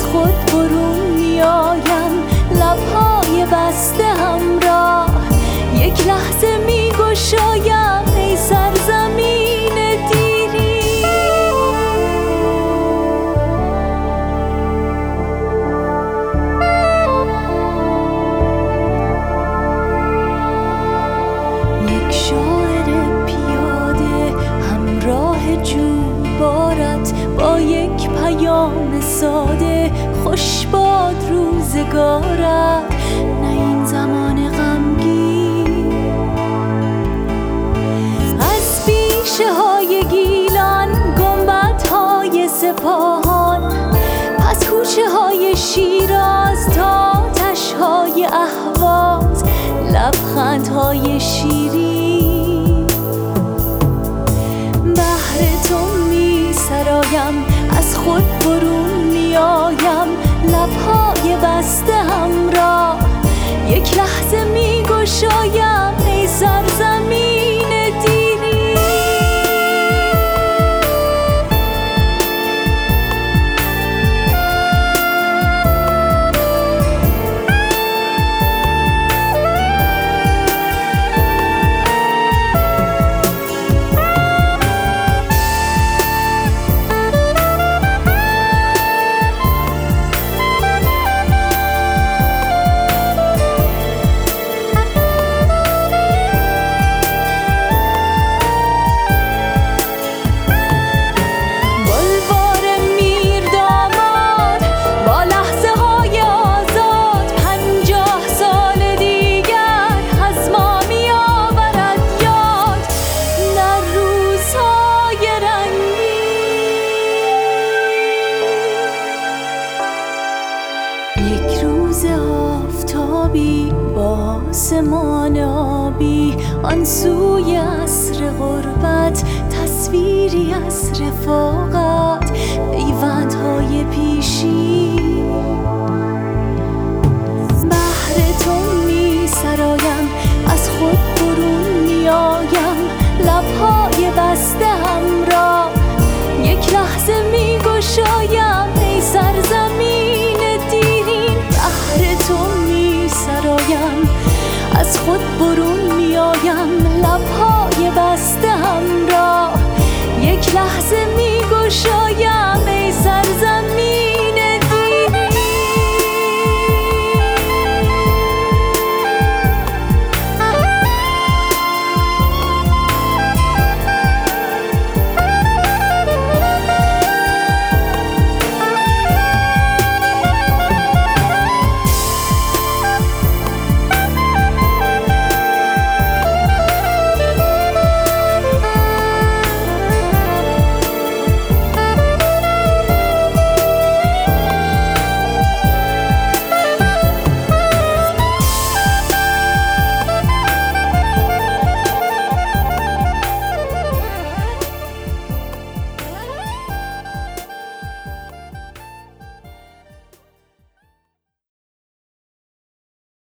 خود برون میایم، لبهای بسته همراه یک لحظه میگشایم ای سرزمین دیری. یک شاعر پیاده همراه جوبارت با یک پیام ساده، خوش باد روزگارت نه این زمان غمگین. از بیشه های گیلان، گنبدهای سپاهان، پس کوچه های شیراز تا تشهای اهواز، لبخندهای شیرین. بهر تو می سرایم، از خود برون میایم، لبهای بسته همراه یک لحظه میگشایم ای سرزمین دیری. یک روز آفتابی با آسمان آبی، آن سوی عصر غربت تصویری از رفاقت، پیوندهای پیشی. بهر تو می سرایم، از خود برون میایم، لبهای بسته همراه یک لحظه می گشایم ای سرزمین دیرین. بهر تو می سرایم، از خود برون میایم، لبهای بسته همراه یک لحظه می گشایم